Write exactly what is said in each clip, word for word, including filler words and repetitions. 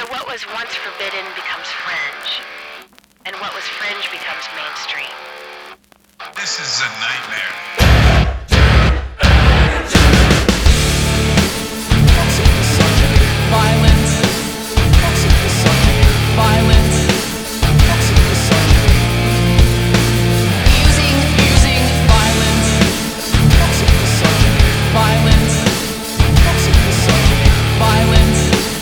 So what was once forbidden becomes fringe, and what was fringe becomes mainstream. This is a nightmare. Violence, violence, using, using violence, violence, violence.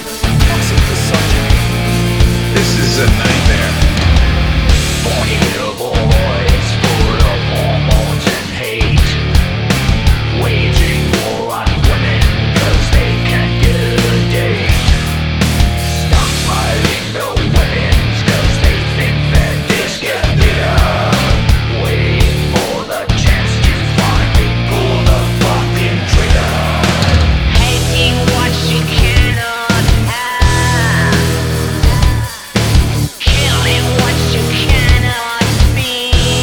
This is a nightmare. Horny little boys full of hormones and hate, waging war on women cause they can't get a date. Stop smiling the women's cause they think that this get bigger, waiting for the chance to finally pull the fucking trigger. Hating what you cannot have, killing what you cannot be.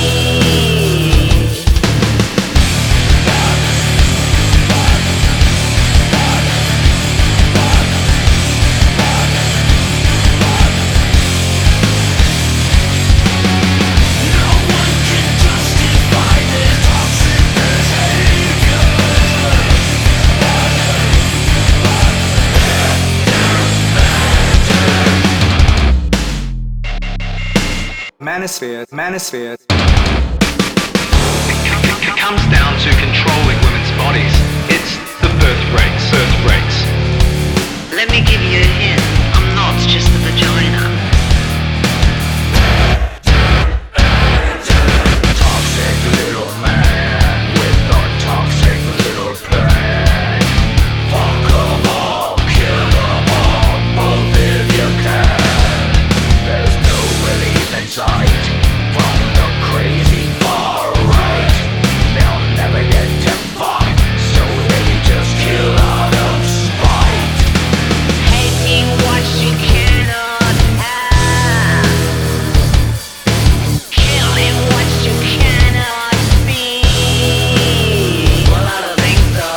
Manosphere, manosphere. It comes down to controlling women's bodies. It's the birth rates, birth rates. Let me give you a hint. I'm not just a vagina. Toxic little man with a toxic little plan. Fuck 'em all, kill 'em all, both if you can. There's no relief in sight from the crazy far right. They'll never get to fuck, so they just kill out of spite. Hating what you cannot have, killing what you cannot be. Well, I don't think so.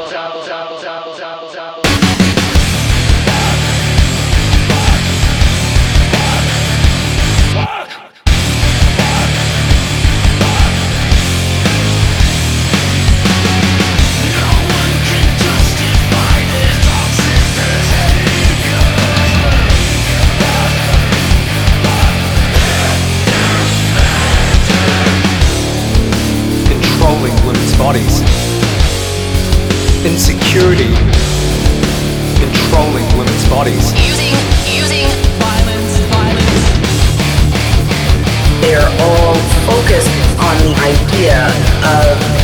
Controlling women's bodies. Insecurity. Controlling women's bodies. Using, using violence, violence. They're all focused on the idea of